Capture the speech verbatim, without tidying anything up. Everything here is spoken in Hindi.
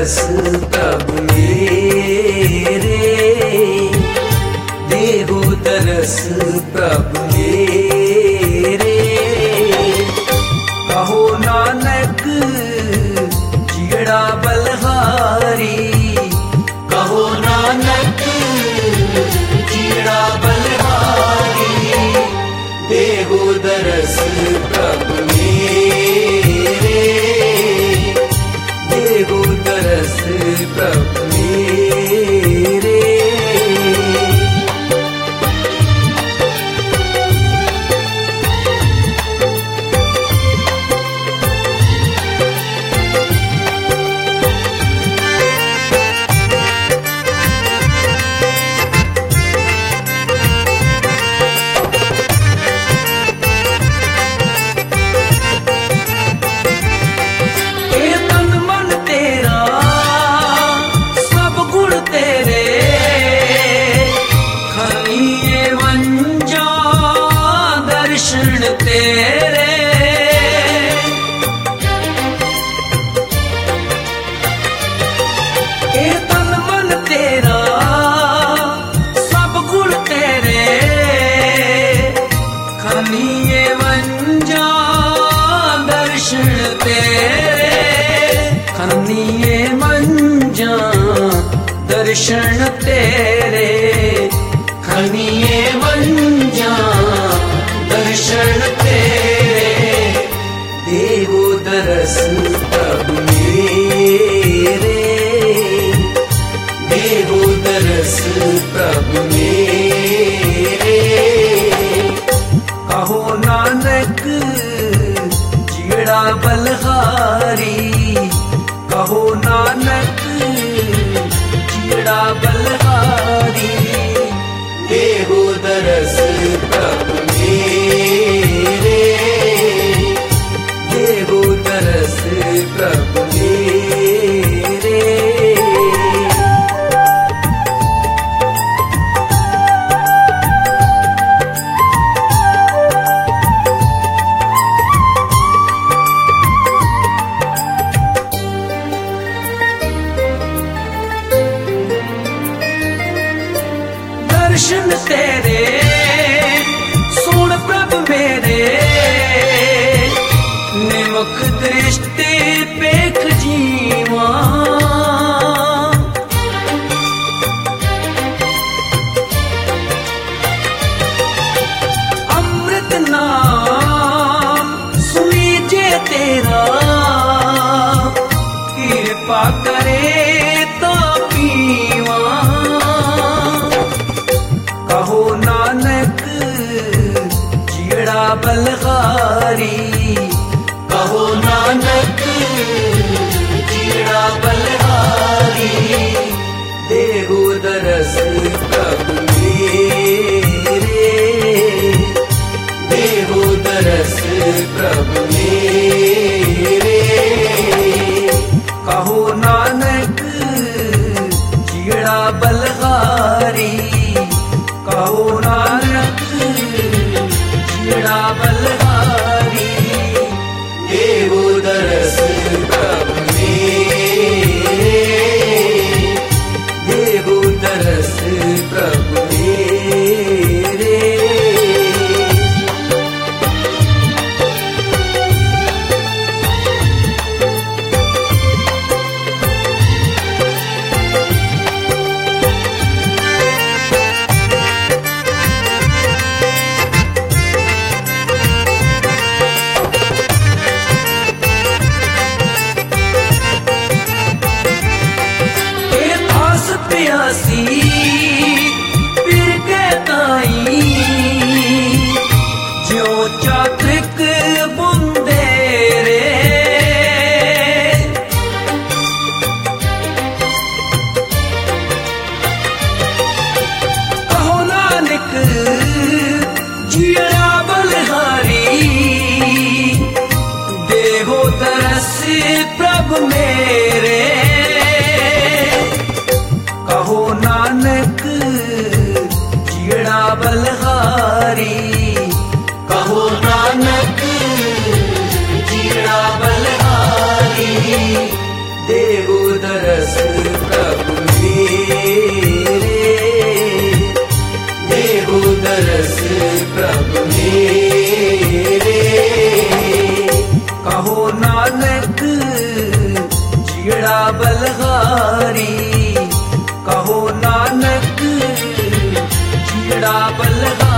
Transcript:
दरस प्रभु मेरे, देहु दरस प्रभु मेरे। कहो नानक जिगड़ा बलहारी, कहो नानक जिगड़ा बलहारी, देहु दरस प्रभु मेरे, देहु दरस प्रभु मेरे। खनिए मंजा दर्शन तेरे, खनिए मंजा दर्शन तेरे, देहु दरस प्रभु मेरे, देहु दरस प्रभु मेरे। कहो नानक जिगड़ा बलहारी, कहो नानक जिगड़ा बलहारी, देहु दरस प्रभु मेरे, देहु दरस प्रभु मेरे। दर्शन तेरे सुन प्रभु मेरे, निमुख दृष्टि पेख जीवा, अमृत नाम सुनीजे तेरा, कृपा करे तो पीवा। कहो नानक जिगड़ा बलहारी, कहो नानक जिगड़ा बलहारी, देहु दरस प्रभु मेरे, देहु दरस प्रभु मेरे। कहो नानक जिगड़ा बलहारी, कहो नानक जिगड़ा बलहारी, देहु दरस प्रभु मेरे, देहु दरस प्रभु मेरे। प्यासी फिर के ताई, जो चात्रिक बुंदे रे, कहो नानक जिगड़ा बलहारी, देहु दरस प्रभु मेरे। कहो नानक जिगड़ा बलहारी, कहो नानक जिगड़ा बलहारी, देहु दरस बलहारी।